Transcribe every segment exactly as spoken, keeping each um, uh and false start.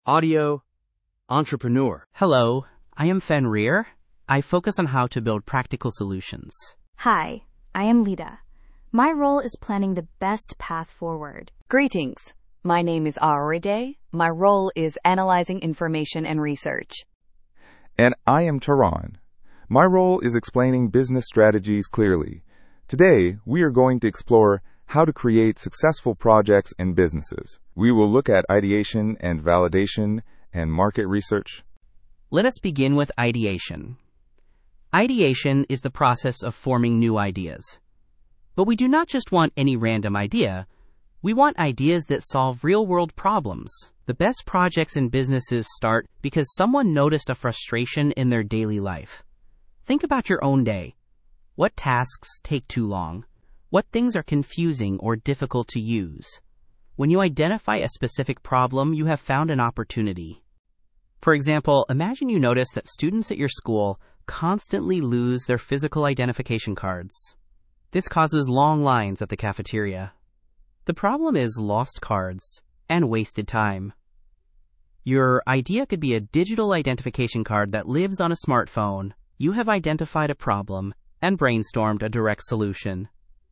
audio, entrepreneur. Hello, I am Fenrir. I focus on how to build practical solutions. Hi, I am Lida. My role is planning the best path forward. Greetings. My name is Auride. My role is analyzing information and research. And I am Tehran. My role is explaining business strategies clearly. Today, we are going to explore how to create successful projects and businesses. We will look at ideation and validation and market research. Let us begin with ideation. Ideation is the process of forming new ideas. But we do not just want any random idea. We want ideas that solve real-world problems. The best projects and businesses start because someone noticed a frustration in their daily life. Think about your own day. What tasks take too long? What things are confusing or difficult to use? When you identify a specific problem, you have found an opportunity. For example, imagine you notice that students at your school constantly lose their physical identification cards. This causes long lines at the cafeteria. The problem is lost cards and wasted time. Your idea could be a digital identification card that lives on a smartphone. You have identified a problem and brainstormed a direct solution.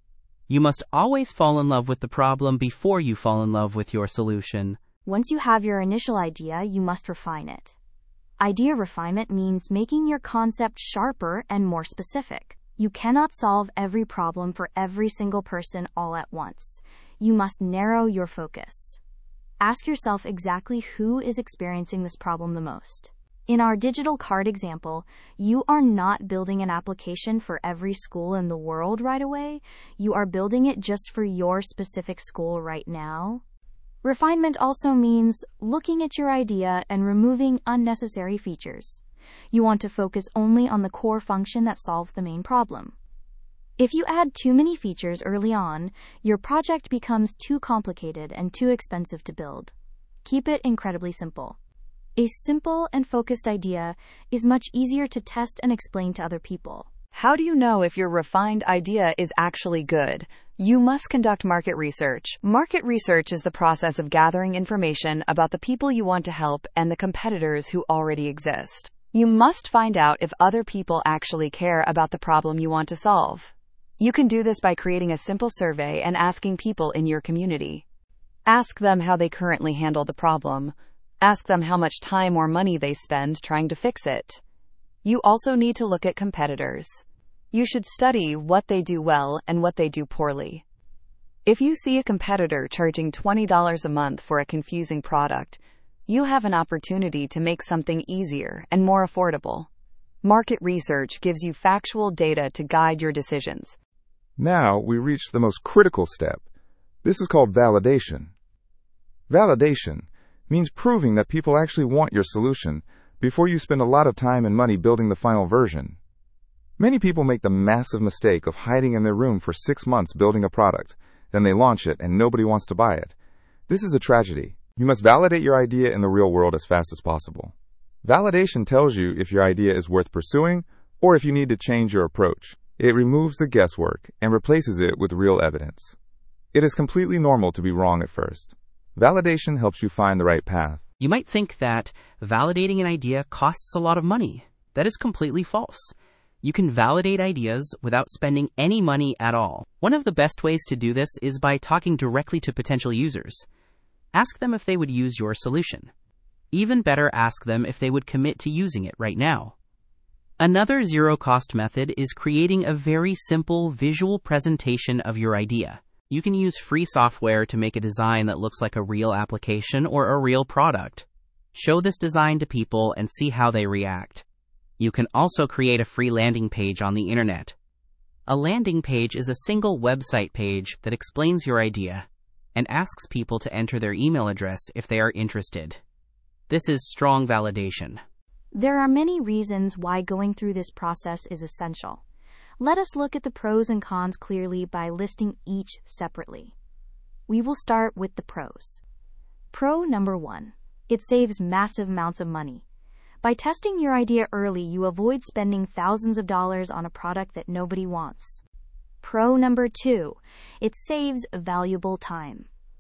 You must always fall in love with the problem before you fall in love with your solution. Once you have your initial idea, you must refine it. Idea refinement means making your concept sharper and more specific. You cannot solve every problem for every single person all at once. You must narrow your focus. Ask yourself exactly who is experiencing this problem the most. In our digital card example, you are not building an application for every school in the world right away. You are building it just for your specific school right now. Refinement also means looking at your idea and removing unnecessary features. You want to focus only on the core function that solves the main problem. If you add too many features early on, your project becomes too complicated and too expensive to build. Keep it incredibly simple. A simple and focused idea is much easier to test and explain to other people. How do you know if your refined idea is actually good? You must conduct market research. Market research is the process of gathering information about the people you want to help and the competitors who already exist. You must find out if other people actually care about the problem you want to solve. You can do this by creating a simple survey and asking people in your community. Ask them how they currently handle the problem. Ask them how much time or money they spend trying to fix it. You also need to look at competitors. You should study what they do well and what they do poorly. If you see a competitor charging twenty dollars a month for a confusing product, you have an opportunity to make something easier and more affordable. Market research gives you factual data to guide your decisions. Now we reach the most critical step. This is called validation. Validation means proving that people actually want your solution before you spend a lot of time and money building the final version. Many people make the massive mistake of hiding in their room for six months building a product, then they launch it and nobody wants to buy it. This is a tragedy. You must validate your idea in the real world as fast as possible. Validation tells you if your idea is worth pursuing or if you need to change your approach. It removes the guesswork and replaces it with real evidence. It is completely normal to be wrong at first. Validation helps you find the right path. You might think that validating an idea costs a lot of money. That is completely false. You can validate ideas without spending any money at all. One of the best ways to do this is by talking directly to potential users. Ask them if they would use your solution. Even better, ask them if they would commit to using it right now. Another zero-cost method is creating a very simple visual presentation of your idea. You can use free software to make a design that looks like a real application or a real product. Show this design to people and see how they react. You can also create a free landing page on the internet. A landing page is a single website page that explains your idea and asks people to enter their email address if they are interested. This is strong validation. There are many reasons why going through this process is essential. Let us look at the pros and cons clearly by listing each separately. We will start with the pros. Pro number one. It saves massive amounts of money. By testing your idea early, you avoid spending thousands of dollars on a product that nobody wants. Pro number two. It saves valuable time.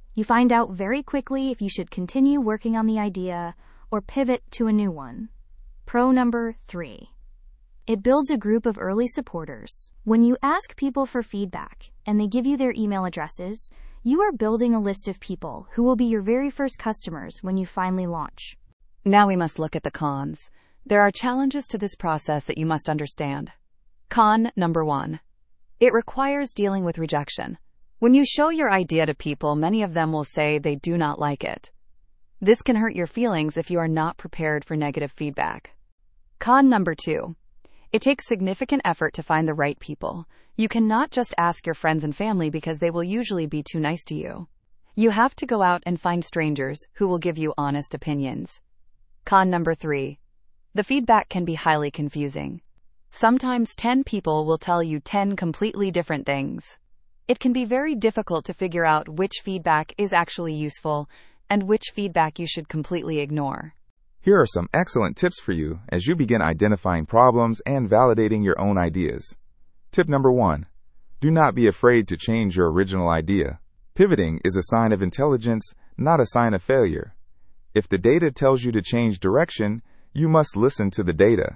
You find out very quickly if you should continue working on the idea or pivot to a new one. Pro number three. It builds a group of early supporters. When you ask people for feedback and they give you their email addresses, you are building a list of people who will be your very first customers when you finally launch. Now we must look at the cons. There are challenges to this process that you must understand. Con number one. It requires dealing with rejection. When you show your idea to people, many of them will say they do not like it. This can hurt your feelings if you are not prepared for negative feedback. Con number two. It takes significant effort to find the right people. You cannot just ask your friends and family because they will usually be too nice to you. You have to go out and find strangers who will give you honest opinions. Con number three. The feedback can be highly confusing. Sometimes ten people will tell you ten completely different things. It can be very difficult to figure out which feedback is actually useful and which feedback you should completely ignore. Here are some excellent tips for you as you begin identifying problems and validating your own ideas. Tip number one. Do not be afraid to change your original idea. Pivoting is a sign of intelligence, not a sign of failure. If the data tells you to change direction, you must listen to the data.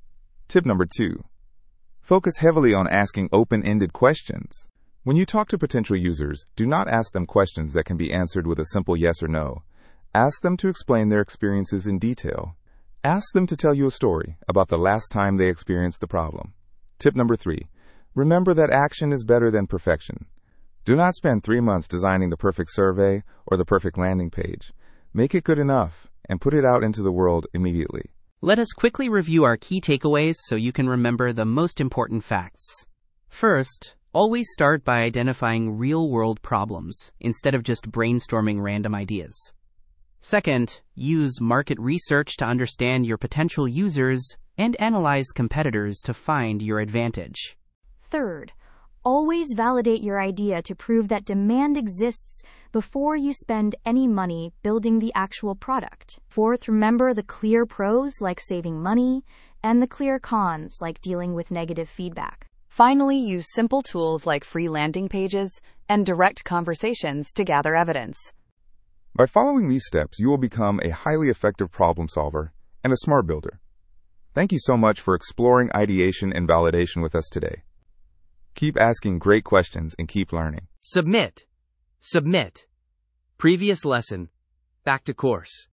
Tip number two. Focus heavily on asking open-ended questions. When you talk to potential users, do not ask them questions that can be answered with a simple yes or no. Ask them to explain their experiences in detail. Ask them to tell you a story about the last time they experienced the problem. Tip number three. Remember that action is better than perfection. Do not spend three months designing the perfect survey or the perfect landing page. Make it good enough and put it out into the world immediately. Let us quickly review our key takeaways so you can remember the most important facts. First, always start by identifying real-world problems instead of just brainstorming random ideas. Second, use market research to understand your potential users and analyze competitors to find your advantage. Third, always validate your idea to prove that demand exists before you spend any money building the actual product. Fourth, remember the clear pros like saving money and the clear cons like dealing with negative feedback. Finally, use simple tools like free landing pages and direct conversations to gather evidence. By following these steps, you will become a highly effective problem solver and a smart builder. Thank you so much for exploring ideation and validation with us today. Keep asking great questions and keep learning. Submit. Submit. Previous lesson. Back to course.